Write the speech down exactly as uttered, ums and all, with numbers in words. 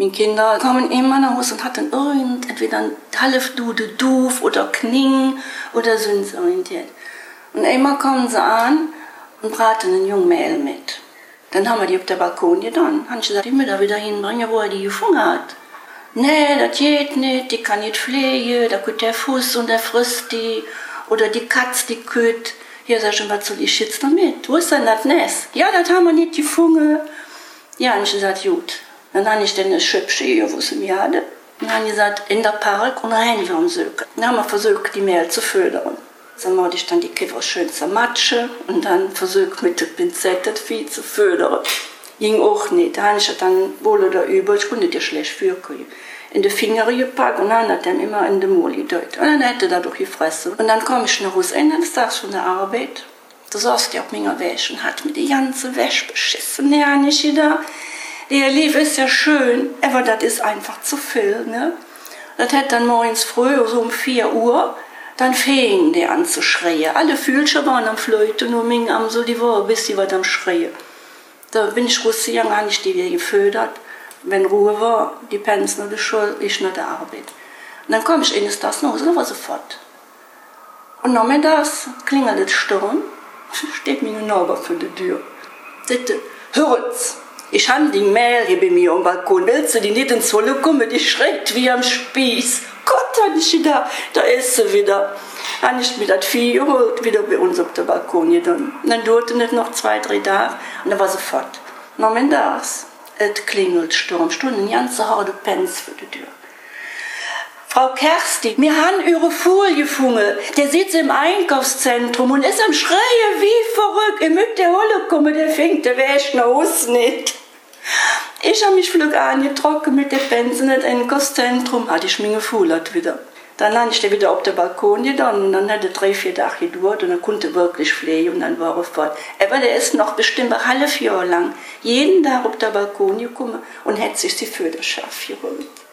Meine Kinder kommen immer nach Hause und hatten irgend, entweder ein Halfdude Duf oder Kning oder so orientiert. Und einmal kommen sie an und braten ein junges Mädel mit. Dann haben wir die auf der Balkon getan. Haben sie gesagt, ich muss da wieder hinbringen, wo er die gefunden hat. Nee, das geht nicht, die kann nicht pflegen, da kommt der Fuß und der frisst die. Oder die Katze, die kütt. Hier sag ich schon, was soll ich jetzt damit? Wo ist denn das Nest? Ja, das haben wir nicht gefunden. Ja, und ich gesagt, gut. Dann habe ich dann eine Schöpfe, wo sie mir hatte. Dann habe ich gesagt, in der Park und rein wir am Söken. Dann haben wir versucht, die Mehl zu fördern. Dann mache ich dann die Käfer schön zermatschen und dann versucht mit der Pinzette das Vieh zu fördern. Ging auch nicht. Da habe ich dann wohl oder über, ich konnte dir schlecht führen. In die Finger gepackt und dann hat er immer in den Mund gedeutet. Und dann hätte er dadurch gefressen. Und dann komme ich nach Hause, Ende des Tages von der Arbeit. Da saß der auf meiner Wäsche und hat mir die ganze Wäsche beschissen. Ja, nicht wieder. Der Lieb ist ja schön, aber das ist einfach zu viel. Ne? Das hätte dann morgens früh, so um vier Uhr, dann fing der an zu schreien. Alle Fühlchen waren am Flöten, nur mein am so die Woche, bis die was am Schreien. Da bin ich rausgegangen, habe ich die wieder gefördert. Wenn Ruhe war, die Pensen oder die Schule, ich nach der Arbeit. Und dann komme ich in das nach Hause, da war sofort. Und nachmittags klingelt es Sturm, steht mir ein Nachbar vor der Tür. Sagte, hört's, ich habe die Mehl hier bei mir am Balkon, willst du die nicht ins Wolle kommen, die schreckt wie am Spieß. Gott, hat ich wieder, da ist sie wieder. Habe ich mir das Vieh geholt, wieder bei uns auf dem Balkon getan. Und dann dauerte es noch zwei, drei Tage und dann war sofort. Nachmittags. Es klingelt Sturm, Stunden, ganz harte Pens für die Tür. Frau Kersti, wir haben Ihre Folie gefunden. Der sitzt im Einkaufszentrum und ist am Schreien wie verrückt. Ihr müsst der Holle kommen, der fängt der Wäsche aus nicht. Ich habe mich flügge angetrocknet mit der Pensen im Einkaufszentrum, hatte ich mich gefühlt wieder. Dann lande ich da wieder auf der Balkon gegangen und dann hat er drei, vier Tage gedauert und dann konnte er wirklich pflegen und dann war er fort. Aber der ist noch bestimmt ein halbes Jahr lang jeden Tag auf der Balkon gekommen und hat sich die Förderschaft geholt.